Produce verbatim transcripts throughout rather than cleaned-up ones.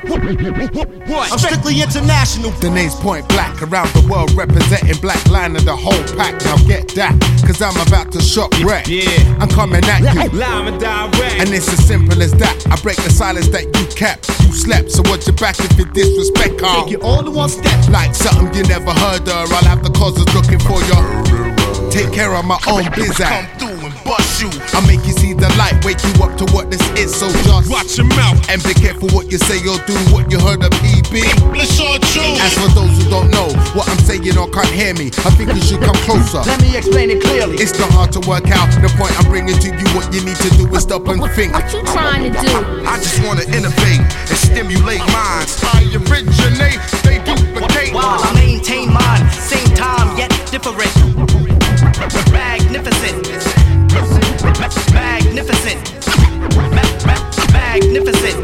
What? I'm strictly international. The name's Point Black, around the world representing Black Line of the whole pack. Now get that, cause I'm about to shop wreck. Yeah. I'm coming at you, Live and direct. and it's as simple as that. I break the silence that you kept. You slept, so watch your back if you disrespect, Carl. Take you all in one step. Like something you never heard of. I'll have the causes looking for you. Take care of my own biz Come act. through and bust you. I'll make you see the light, wake you up to what this is. So just Watch your mouth. and be careful what you say or do. What you heard of P B. It's all true. As for those who don't know what I'm saying or can't hear me, I think you should come closer. Let me explain it clearly. It's not hard to work out. The point I'm bringing to you, what you need to do is stop and think. What you trying to do? I just wanna innovate and stimulate minds. I originate, they duplicate. While I maintain mine, same time yet different. Magnificent, magnificent, magnificent,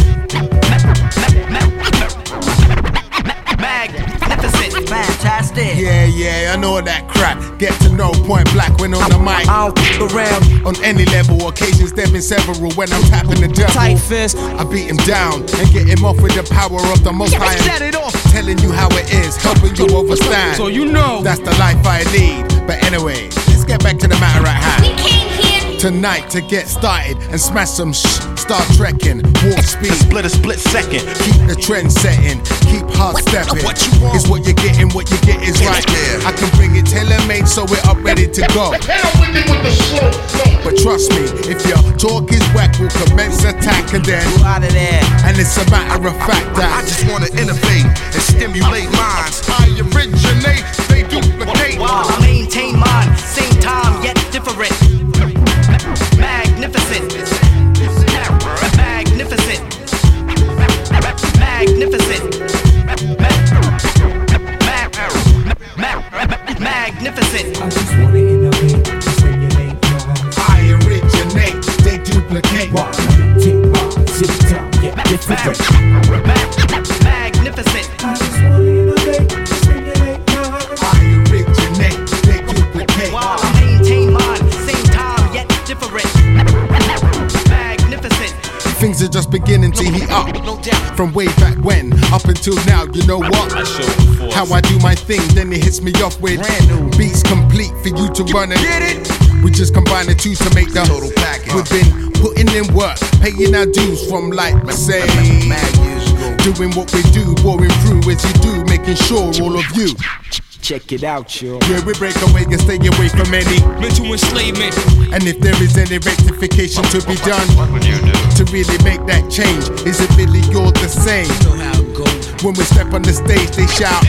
magnificent, fantastic. Yeah, yeah, I know that crap. Get to know Point Black when on the mic. I don't f around. On any level, occasions there been several. When I'm tapping the devil, Tight fist. I beat him down and get him off with the power of the Most High. Set it off. Telling you how it is, helping you overstand. So you know. That's the life I lead. But anyway, let's get back to the matter at hand. We came here. Tonight to get started and smash some sh. Start trekking, warp speed. Split a split second. Keep the trend setting, keep hard stepping. What you want? Is what you're getting, what you get is right. Yeah. I can bring it tailor-made so we're up ready to go. But trust me, if your talk is whack, we'll commence attack and then. Out of there. And it's a matter of fact I that just wanna innovate and stimulate minds. I originate, they duplicate. While I maintain mine, same time yet different. Magnificent, magnificent, magnificent, magnificent. I just wanna innovate and stimulate minds. I originate, they duplicate. While I take my city time, yeah, different. Magnificent. I just wanna innovate and stimulate minds. I originate, they duplicate. While I maintain mine, same time yet different. Magnificent. Things are just beginning to heat up. No doubt. From way back when, up until now, you know what? I showed you before. How I do my thing, then it hits me off with Brand new. beats complete for you to run and Get it? we just combine the two to make the Total package. We've been putting in work, paying our dues from like say Mad years ago. doing what we do, boring through as you do, making sure all of you. Check it out, yo. Yeah, we break away and stay away from any. Mental enslavement. And if there is any rectification to be done, to really make that change, is it really you're the same? Know how it goes. When we step on the stage, they shout.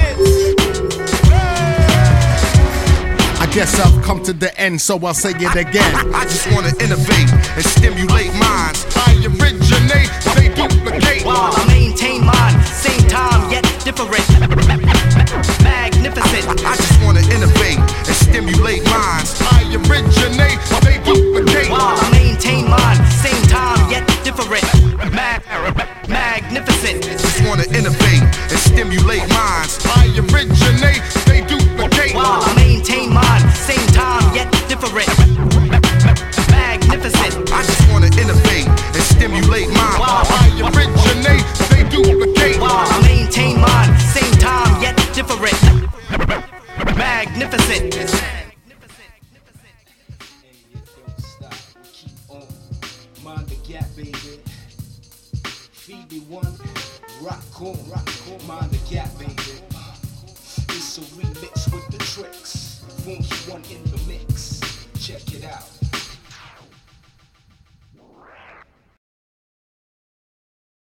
I guess I've come to the end, so I'll say it again. I just wanna innovate and stimulate minds. I originate, they duplicate. While I maintain mine, same time yet different. Magnificent. I just wanna innovate and stimulate minds. I originate, they duplicate. While I maintain mine, same time yet different. Mag- magnificent. Just wanna innovate and stimulate minds. I originate, they duplicate. While I maintain mine, same time yet different. Magnificent. I just wanna innovate and stimulate minds. I originate, they duplicate. While I maintain mine, same time yet different. Magnificent. Mind the gap, baby. Feed me one. Rock on, rock on. Mind the gap, baby. It's a remix with the tricks. Funky one in the mix. Check it out.